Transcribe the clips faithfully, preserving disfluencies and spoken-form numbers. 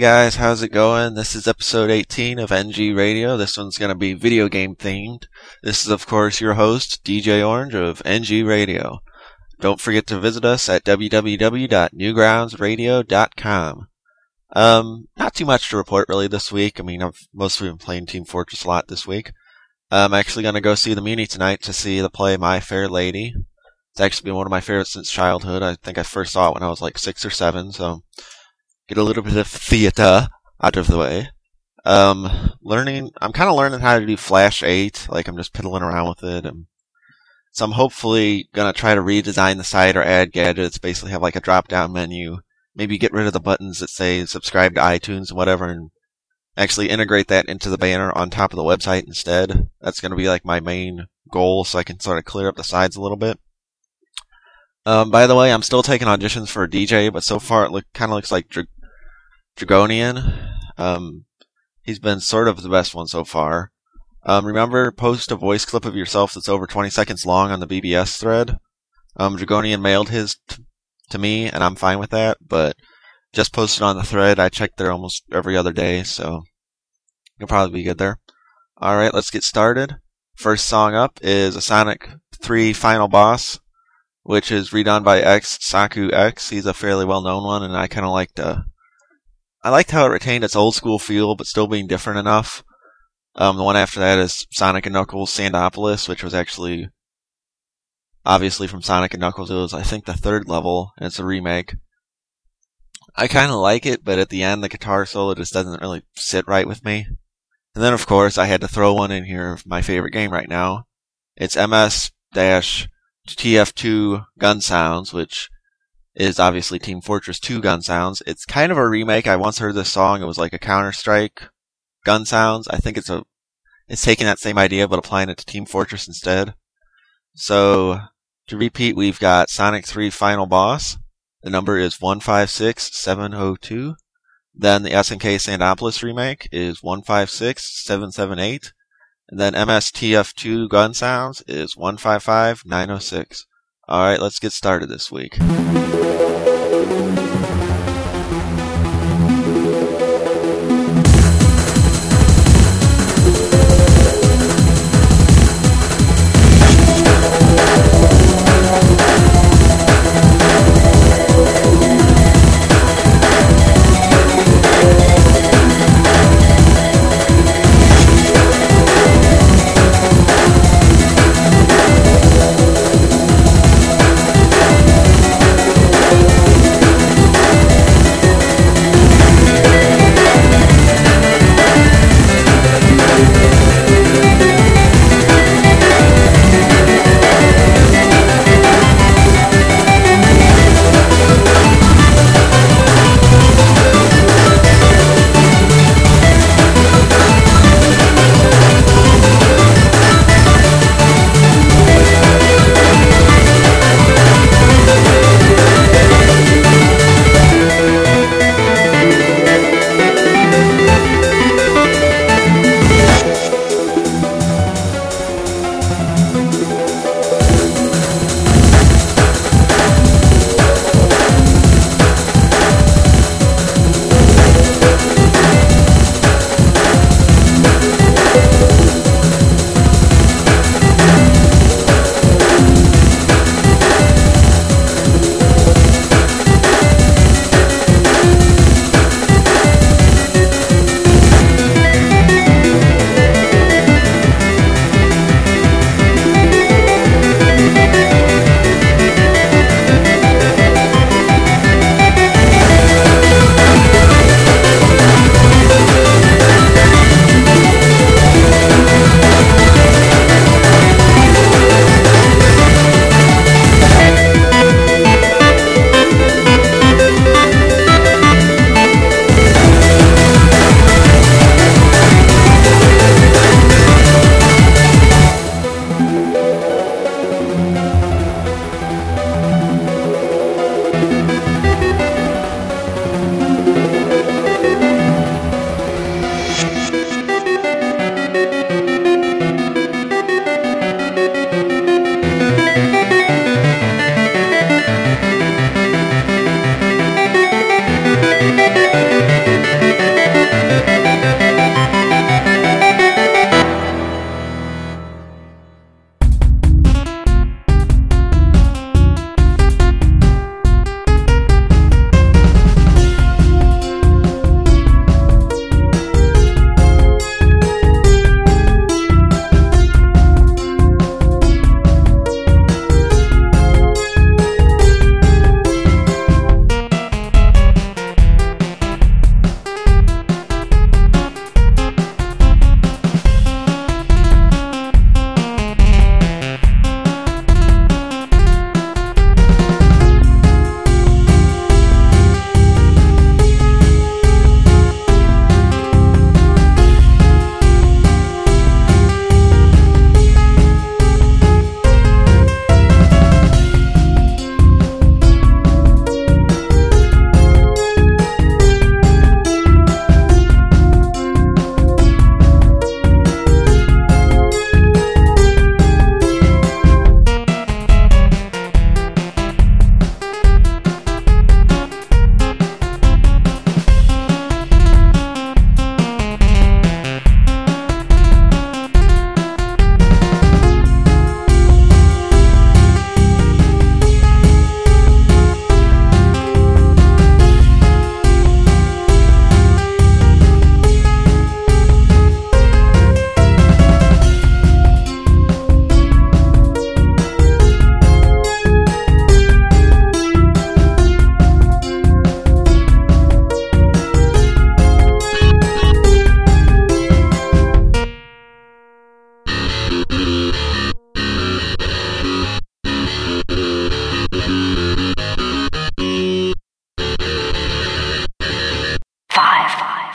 guys, how's it going? This is episode eighteen of N G Radio. This one's going to be video game themed. This is, of course, your host, D J Orange of N G Radio. Don't forget to visit us at w w w dot newgrounds radio dot com. Um, not too much to report really this week. I mean, I've mostly been playing Team Fortress a lot this week. I'm actually going to go see the Muni tonight to see the play My Fair Lady. It's actually been one of my favorites since childhood. I think I first saw it when I was like six or seven, so get a little bit of theater out of the way. Um, learning, I'm kind of learning how to do Flash eight, like I'm just piddling around with it. And so I'm hopefully going to try to redesign the site or add gadgets, basically have like a drop-down menu, maybe get rid of the buttons that say subscribe to iTunes and whatever, and actually integrate that into the banner on top of the website instead. That's going to be like my main goal, so I can sort of clear up the sides a little bit. Um, by the way, I'm still taking auditions for a D J, but so far it look, kind of looks like Dra- Dragonian. Um, he's been sort of the best one so far. Um, remember, post a voice clip of yourself that's over twenty seconds long on the B B S thread. Um, Dragonian mailed his t- to me, and I'm fine with that, but just posted on the thread. I check there almost every other day, so you'll probably be good there. Alright, let's get started. First song up is a Sonic three Final Boss, which is redone by X, Saku X. He's a fairly well-known one, and I kind of liked uh, I liked how it retained its old-school feel, but still being different enough. Um, the one after that is Sonic and Knuckles Sandopolis, which was actually obviously from Sonic and Knuckles. It was, I think, the third level, and it's a remake. I kind of like it, but at the end, the guitar solo just doesn't really sit right with me. And then, of course, I had to throw one in here of my favorite game right now. It's M S T F two Gun Sounds, which is obviously Team Fortress two Gun Sounds. It's kind of a remake. I once heard this song. It was like a Counter-Strike Gun Sounds. I think it's a it's taking that same idea but applying it to Team Fortress instead. So, to repeat, we've got Sonic three Final Boss. The number is one five six seven zero two. Then the S N K Sandopolis remake is one five six seven seven eight. And then M S T F two Gun Sounds is one five five nine zero six. Alright, let's get started this week.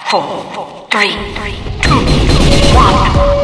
four, three, two, one.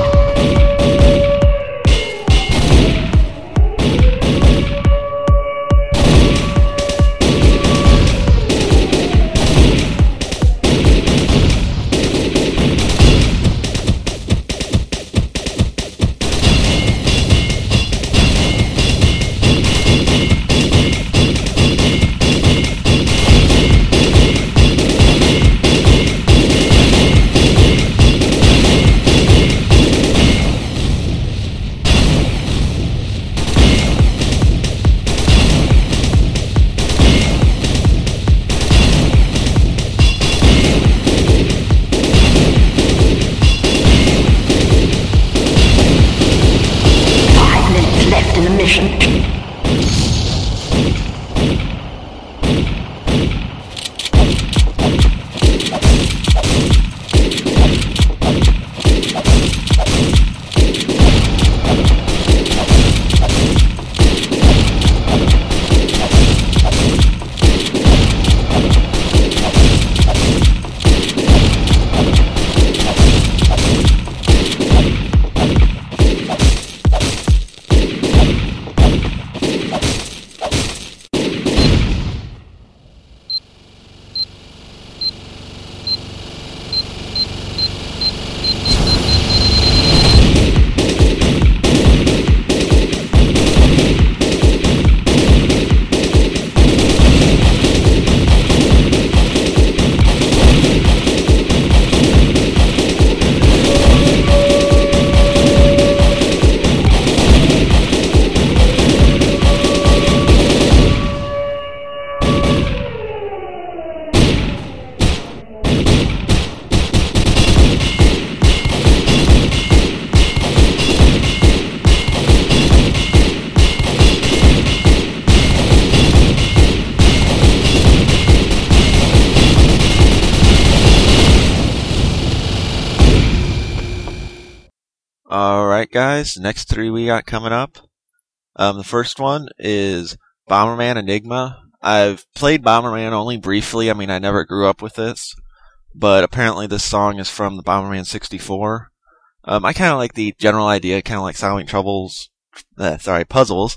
Alright guys, the next three we got coming up. Um, the first one is Bomberman Enigma. I've played Bomberman only briefly, I mean I never grew up with this, but apparently this song is from the Bomberman sixty-four. Um, I kinda like the general idea, kinda like solving troubles, uh, sorry, puzzles,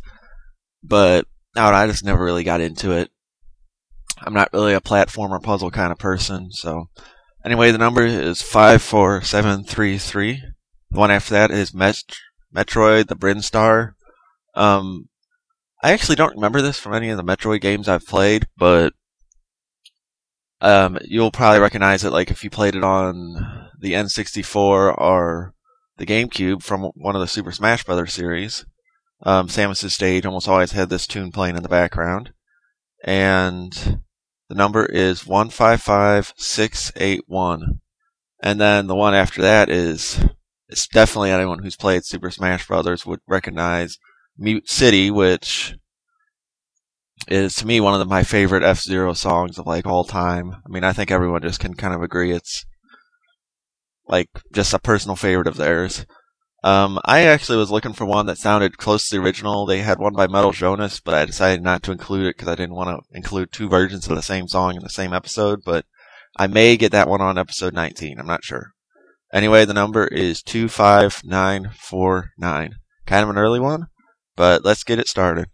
but no, I just never really got into it. I'm not really a platformer puzzle kind of person, so. Anyway, the number is five four seven three three. The one after that is Met- Metroid, the Brinstar. Um, I actually don't remember this from any of the Metroid games I've played, but um, you'll probably recognize it like if you played it on the N sixty-four or the GameCube from one of the Super Smash Bros. Series. Um, Samus's stage almost always had this tune playing in the background. And the number is one five five six eight one. And then the one after that is... It's definitely anyone who's played Super Smash Bros. Would recognize Mute City, which is to me one of the, my favorite F-Zero songs of like all time. I mean, I think everyone just can kind of agree it's like just a personal favorite of theirs. Um, I actually was looking for one that sounded close to the original. They had one by Metal Jonas, but I decided not to include it because I didn't want to include two versions of the same song in the same episode. But I may get that one on episode nineteen. I'm not sure. Anyway, the number is two five nine four nine. Kind of an early one, but let's get it started.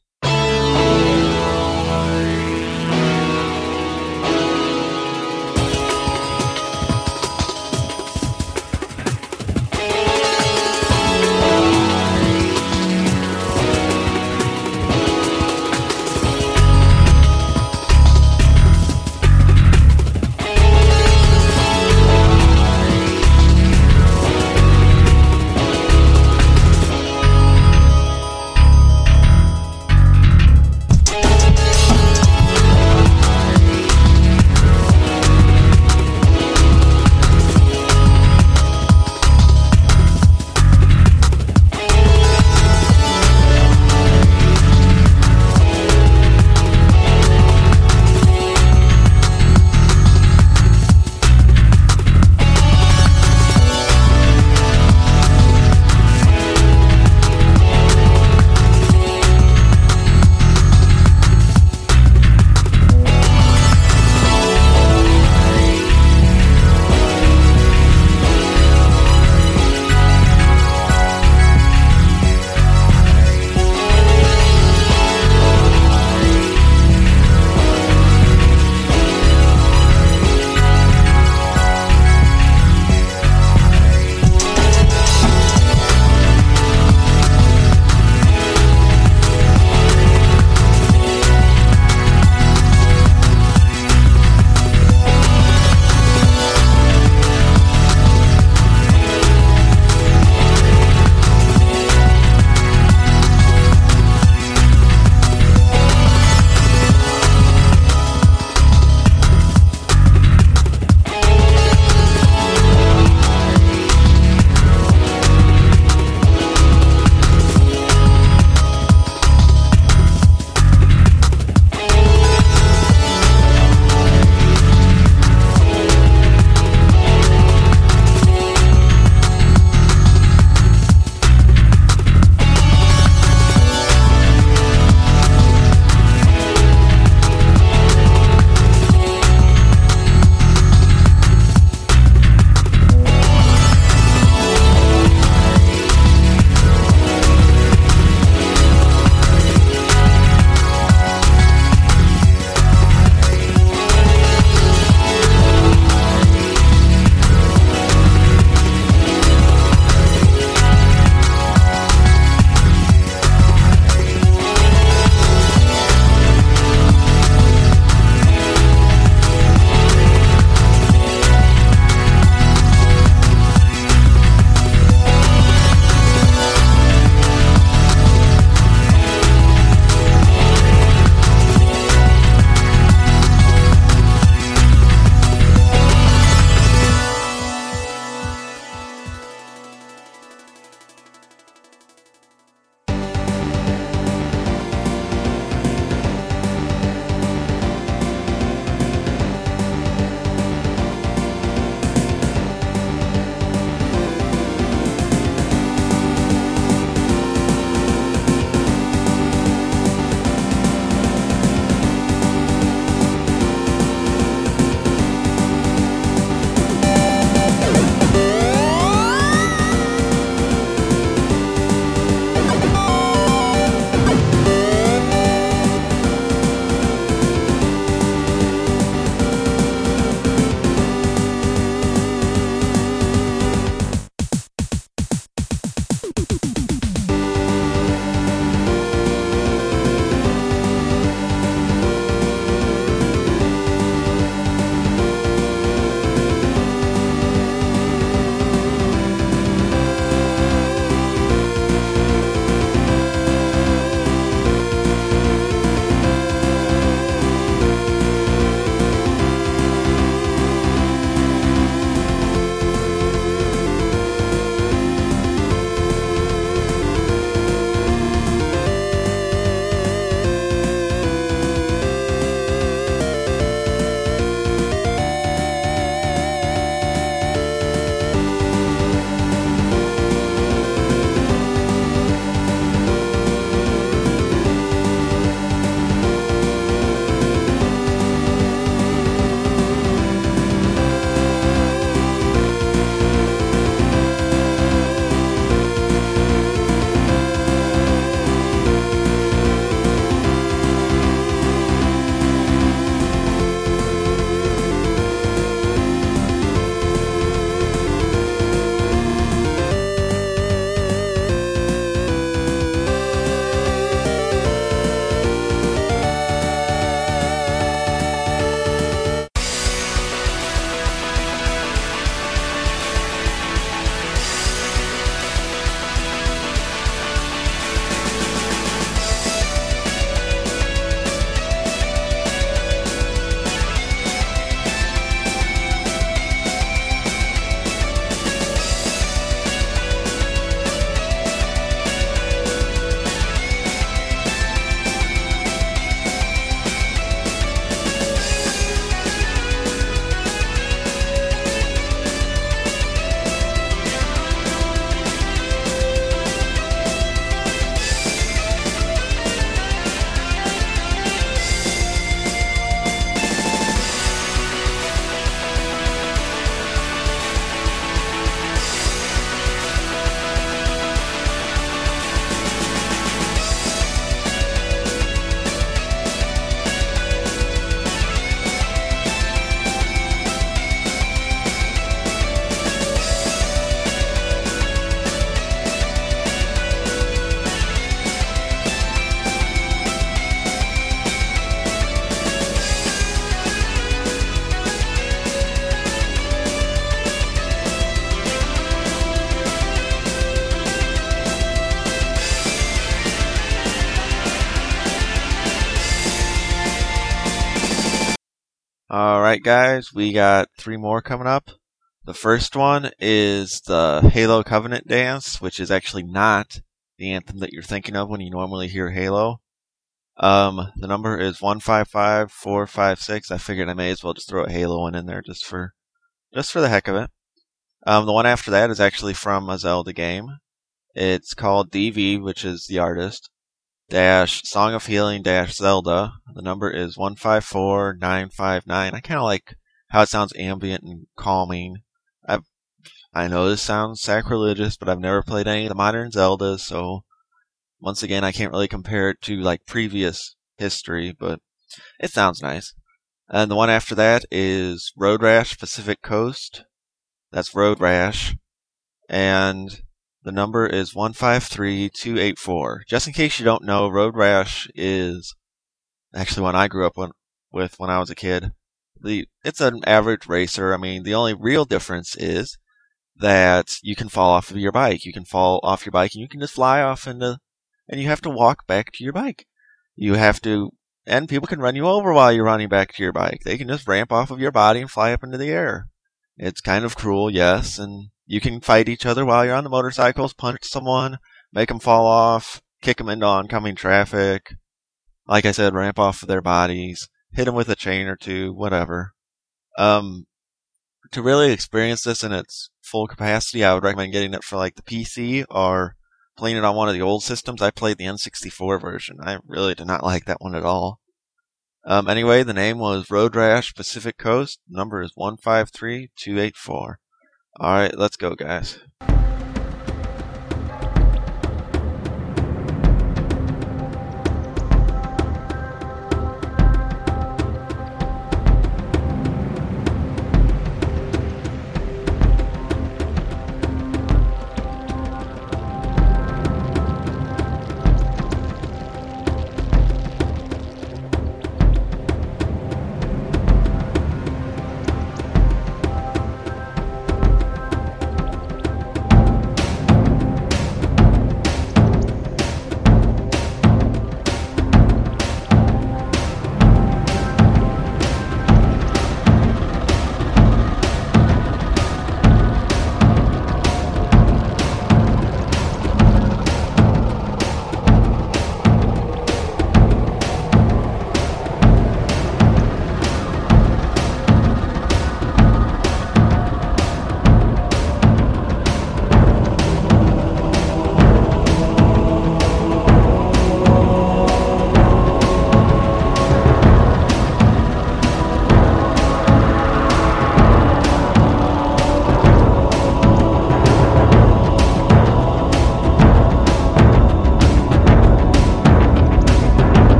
Alright, guys, we got three more coming up. The first one is the Halo Covenant Dance, which is actually not the anthem that you're thinking of when you normally hear Halo. Um, the number is one five five four five six. I figured I may as well just throw a Halo one in there just for just for the heck of it. Um, the one after that is actually from a Zelda game. It's called D V, which is the artist, dash Song of Healing dash Zelda. The number is one five four nine five nine. I kind of like how it sounds ambient and calming. I've, I know this sounds sacrilegious, but I've never played any of the modern Zeldas, so once again, I can't really compare it to like previous history, but it sounds nice. And the one after that is Road Rash Pacific Coast. That's Road Rash. And the number is one five three two eight four. Just in case you don't know, Road Rash is actually one I grew up with when I was a kid. The It's an average racer. I mean, the only real difference is that you can fall off of your bike. You can fall off your bike and you can just fly off into, and you have to walk back to your bike. You have to, and people can run you over while you're running back to your bike. They can just ramp off of your body and fly up into the air. It's kind of cruel, yes, and you can fight each other while you're on the motorcycles, punch someone, make them fall off, kick them into oncoming traffic. Like I said, ramp off of their bodies, hit them with a chain or two, whatever. Um, to really experience this in its full capacity, I would recommend getting it for like the P C or playing it on one of the old systems. I played the N sixty-four version. I really did not like that one at all. Um, anyway, the name was Road Rash Pacific Coast. Number is one five three two eight four. Alright, let's go, guys.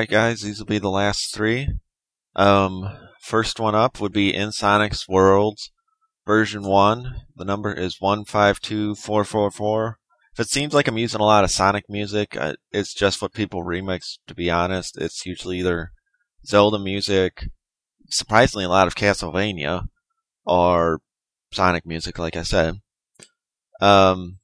Alright guys, these will be the last three. Um, first one up would be In Sonic's Worlds, version one. The number is one five two four four four. If it seems like I'm using a lot of Sonic music, uh, it's just what people remix, to be honest. It's usually either Zelda music, surprisingly a lot of Castlevania, or Sonic music, like I said. Um,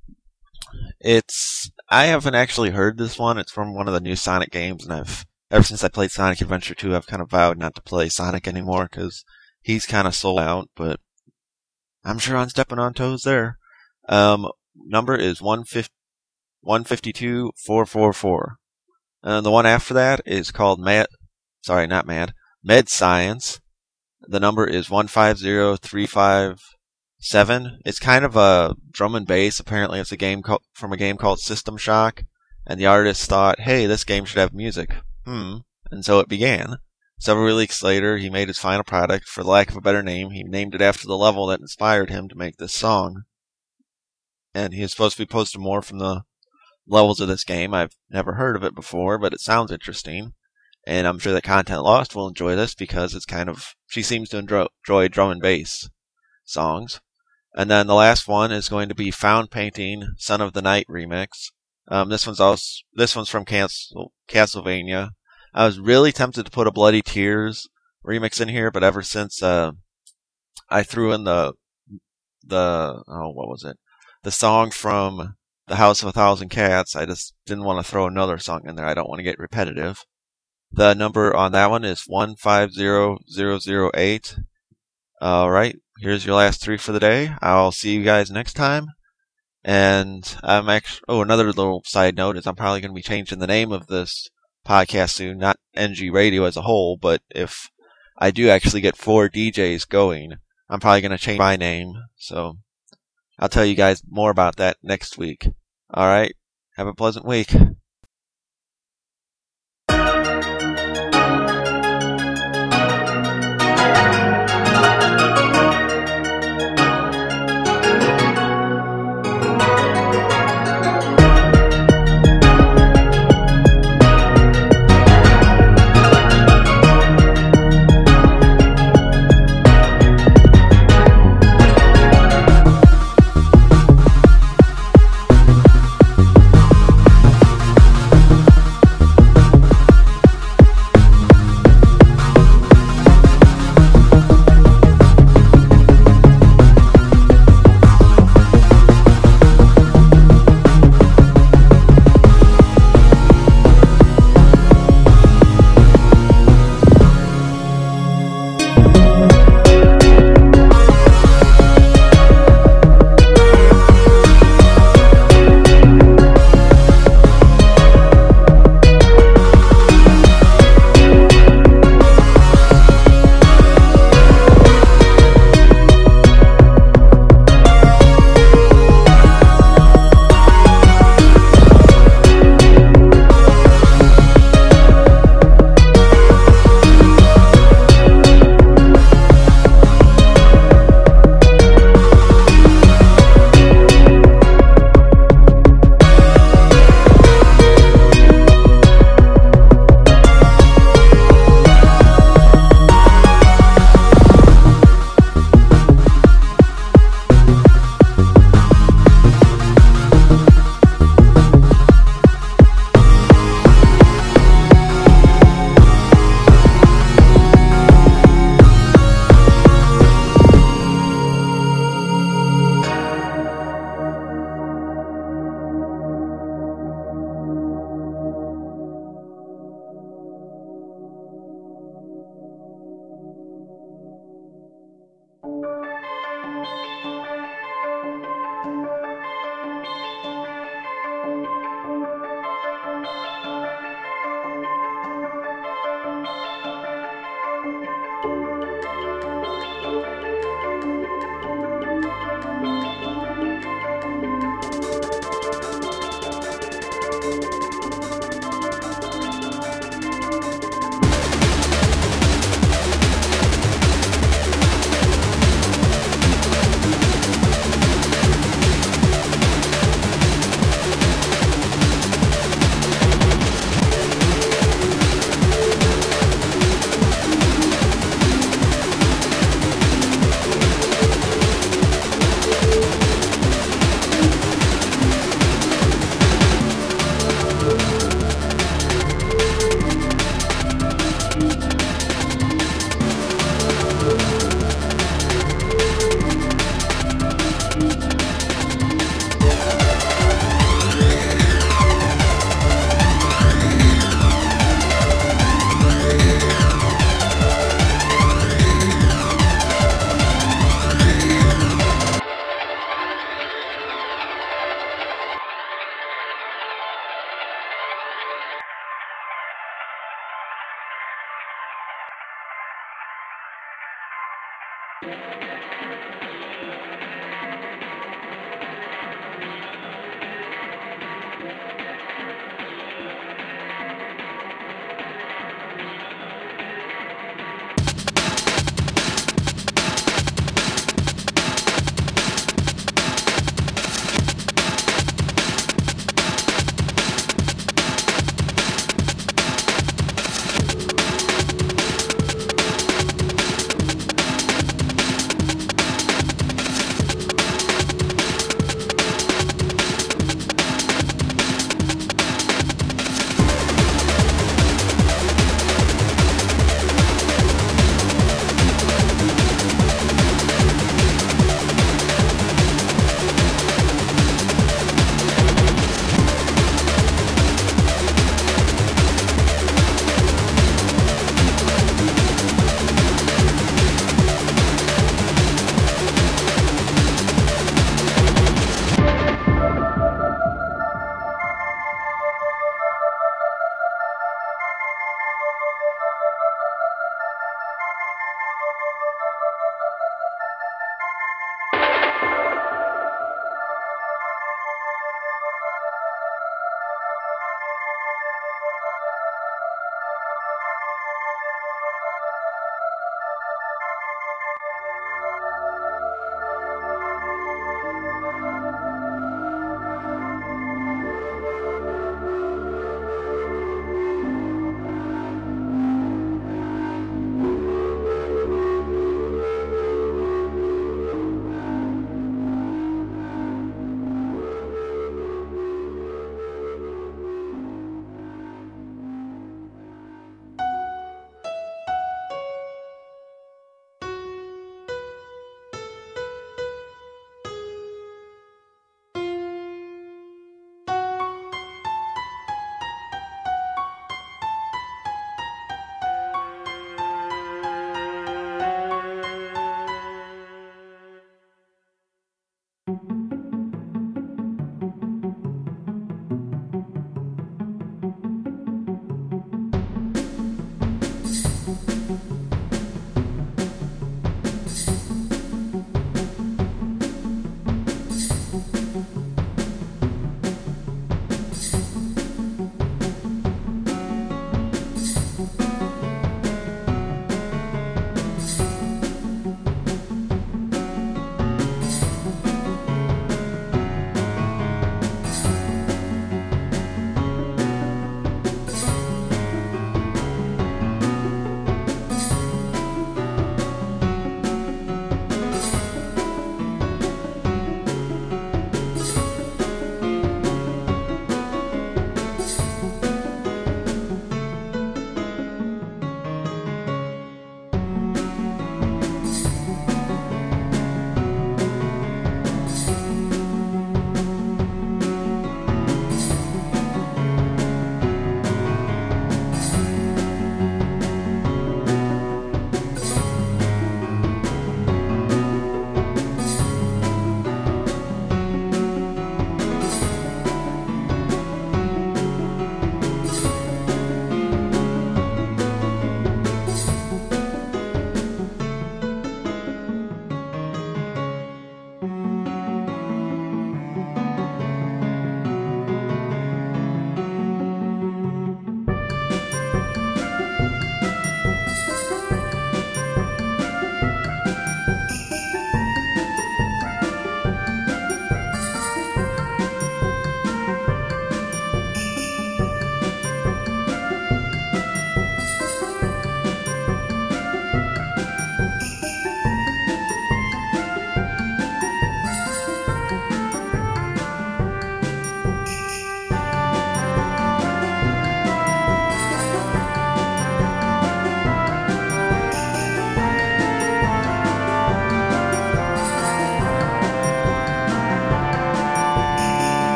it's, I haven't actually heard this one. It's from one of the new Sonic games, and I've, ever since I played Sonic Adventure two, I've kind of vowed not to play Sonic anymore, because he's kind of sold out, but I'm sure I'm stepping on toes there. Um, number is one fifty-two four four four. And the one after that is called Mad, sorry, not Mad, Med Science. The number is one five zero three five seven. It's kind of a drum and bass. Apparently it's a game called, from a game called System Shock. And the artist thought, hey, this game should have music. Hmm. And so it began. Several weeks later, he made his final product. For the lack of a better name, he named it after the level that inspired him to make this song. And he is supposed to be posting more from the levels of this game. I've never heard of it before, but it sounds interesting. And I'm sure that Content Lost will enjoy this because it's kind of, she seems to enjoy drum and bass songs. And then the last one is going to be Found Painting, Son of the Night remix. Um, this one's also, this one's from Castle, Castlevania. I was really tempted to put a Bloody Tears remix in here, but ever since uh, I threw in the the oh what was it the song from The House of a Thousand Cats, I just didn't want to throw another song in there. I don't want to get repetitive. The number on that one is one five zero zero zero eight. All right, here's your last three for the day. I'll see you guys next time. And I'm actually oh another little side note is I'm probably going to be changing the name of this podcast soon, not N G Radio as a whole, but if I do actually get four D Js going, I'm probably going to change my name, so I'll tell you guys more about that next week. Alright, have a pleasant week.